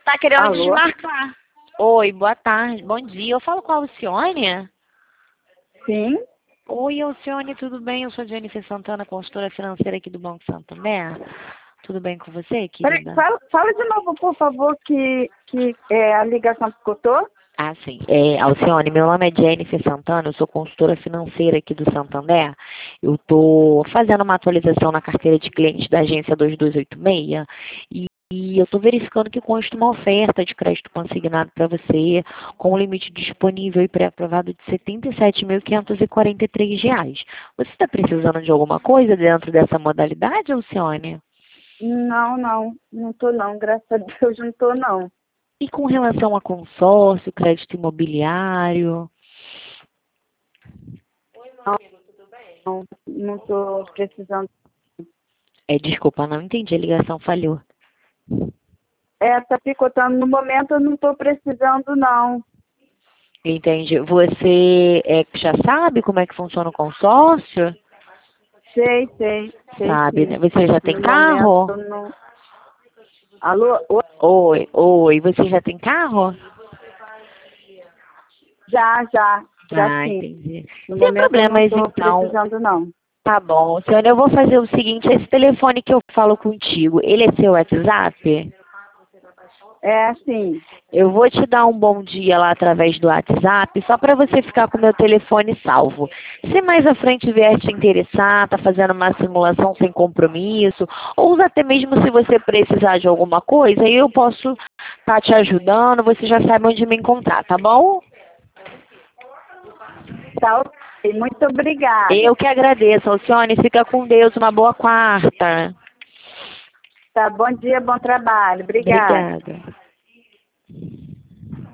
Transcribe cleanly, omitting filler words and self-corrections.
tá querendo Alô? desmarcar. Oi, boa tarde, bom dia. Eu falo com a Alcione? Sim. Oi, Alcione, tudo bem? Eu sou Jennifer Santana, consultora financeira aqui do Banco Santander. Tudo bem com você, Peraí, querida? fala de novo, por favor, que a ligação escutou. Ah, sim. Alcione, meu nome é Jennifer Santana, eu sou consultora financeira aqui do Santander. Eu estou fazendo uma atualização na carteira de clientes da agência 2286 e eu estou verificando que consta uma oferta de crédito consignado para você com um limite disponível e pré-aprovado de R$ 77.543. Você está precisando de alguma coisa dentro dessa modalidade, Alcione? Não tô não, graças a Deus não tô não. E com relação a consórcio, crédito imobiliário? Não tô precisando. Desculpa, não entendi, a ligação falhou. Tá picotando no momento, eu não tô precisando não. Entendi. Você já sabe como é que funciona o consórcio? Sei Sabe, né? sim. Você já tem No carro? momento não. Alô? Oi? Oi, você já tem carro? Já sim. Entendi. No Sem momento eu não problemas, tô então. precisando não. Tá bom. Senhora, eu vou fazer o seguinte, esse telefone que eu falo contigo, ele é seu WhatsApp? Sim. Eu vou te dar um bom dia lá através do WhatsApp, só para você ficar com o meu telefone salvo. Se mais à frente vier te interessar, tá fazendo uma simulação sem compromisso, ou até mesmo se você precisar de alguma coisa, eu posso estar te ajudando, você já sabe onde me encontrar, tá bom? Tá ok. Muito obrigada. Eu que agradeço, Alcione. Fica com Deus. Uma boa quarta. Tá, bom dia, bom trabalho. Obrigada. Obrigada.